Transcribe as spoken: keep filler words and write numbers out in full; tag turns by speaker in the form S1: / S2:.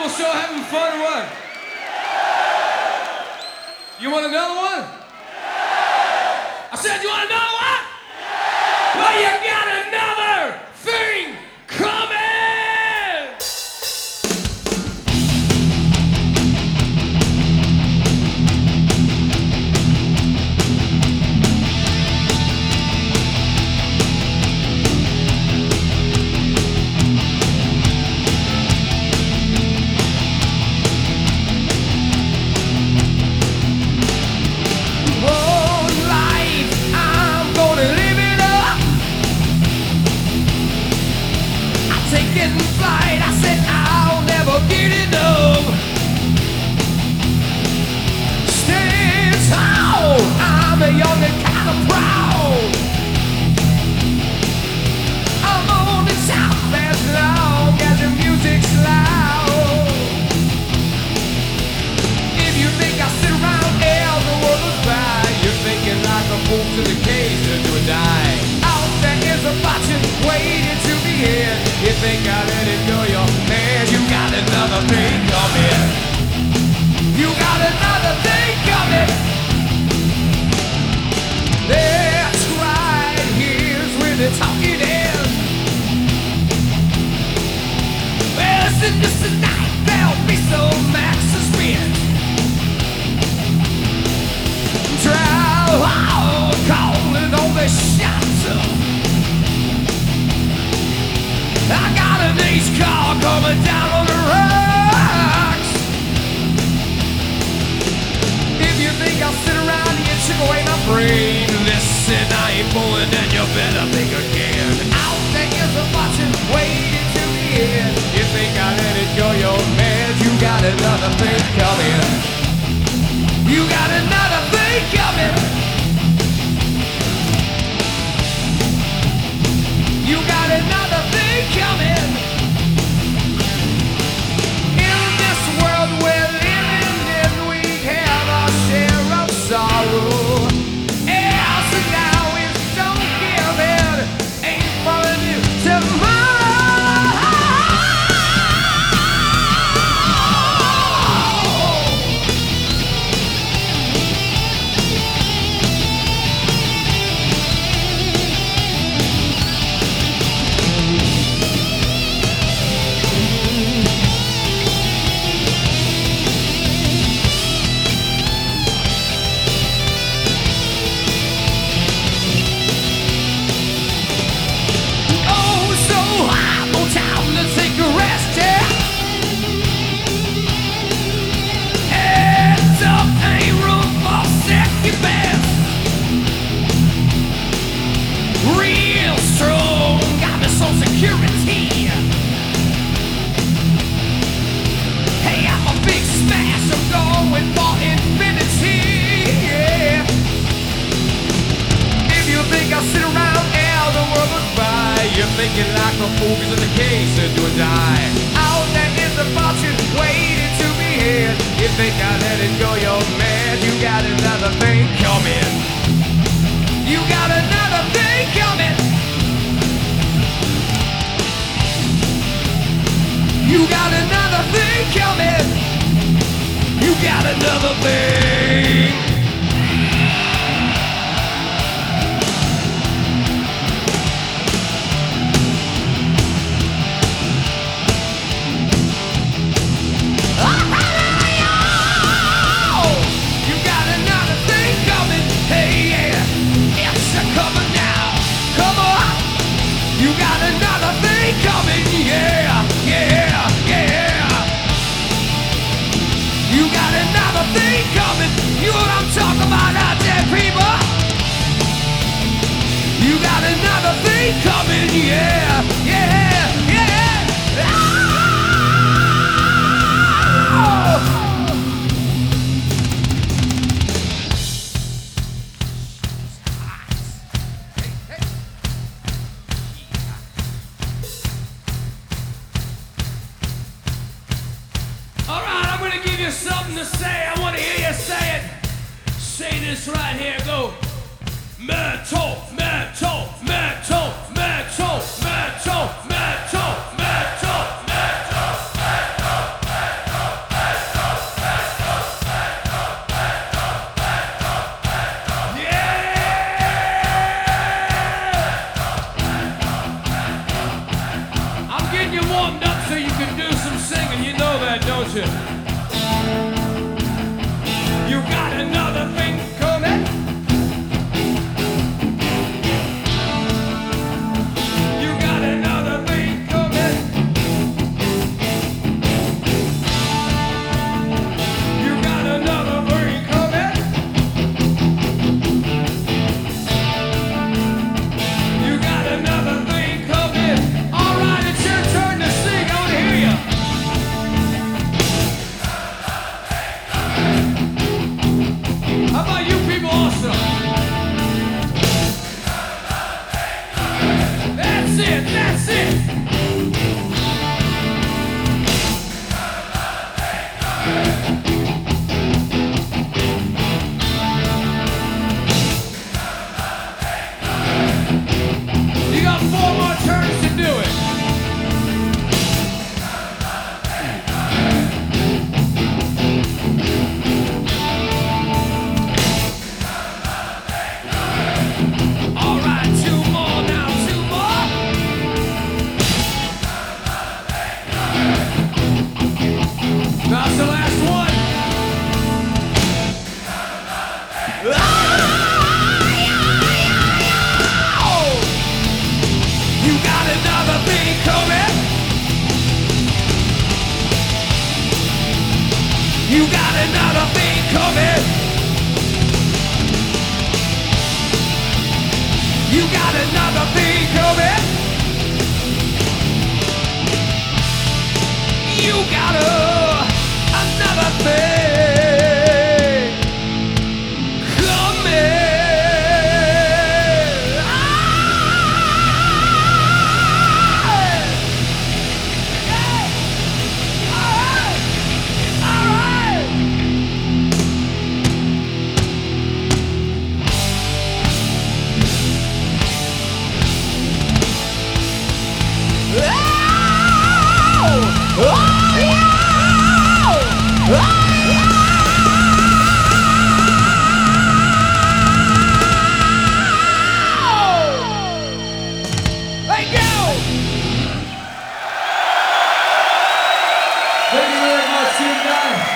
S1: people still having fun or what? You want another one? I said, you want another one? Well, you got another thing coming! Taking flight, I said I'll never get enough. Stand tall, I'm a young and kind of proud. I'm on the top as long as the music's loud. If you think I sit around here, the world is by, you're thinking like a fool to the cage to do or die. Out there is a fortune waiting to be here. You think I let it go, you're mad. You got another thing coming. You got another thing coming. That's right, here's where the talking ends. Well, listen, just tonight there'll be some max suspense. Try hard, calling all the shots up. I got a nice car coming down on the rocks. If you think I'll sit around and chip away my brain, listen, I ain't fooling, then you better think again. Out there is a fortune waiting to be in. You think I let it go, you're mad. You got another thing coming. You got another thing coming. You got another thing coming. In this world we're living in, we have our share of sorrow. Yeah, so now we don't give in, ain't falling you tomorrow. Real strong, got me some security. Hey, I'm a big smash, I'm going for infinity. Yeah. If you think I'll sit around and the world goes by, you're thinking like a fool, cause in the case of do or die. Out there is a fortune waiting to be had. You think I let it go, you're mad. You got another thing coming. You got another thing coming. You got another thing coming. You got another thing. You got another thing coming. Hey, yeah, it's coming now. Come on. You got another thing coming. Yeah, yeah, yeah. You got another thing coming. You know what I'm talking about out there, people. You got another thing coming. Yeah, yeah, yeah. Oh! Something to say, I want to hear you say it. Say this right here, go. Metal, metal, metal, metal, metal, metal, metal, metal, metal, metal. mountain. You got another thing coming. You got another thing coming. You got another thing coming. You got another thing coming. All right, it's your turn to sing. I want to hear you. How about you people also? That's it, that's it. You got four more turns to do it. All right, two more now, two more. That's the last one. Oh! You got another thing coming. You got another thing coming. You got another thing coming. You got a, another thing coming. Ah! Yeah. All right. All right. Thank you! Thank you very much, team guy.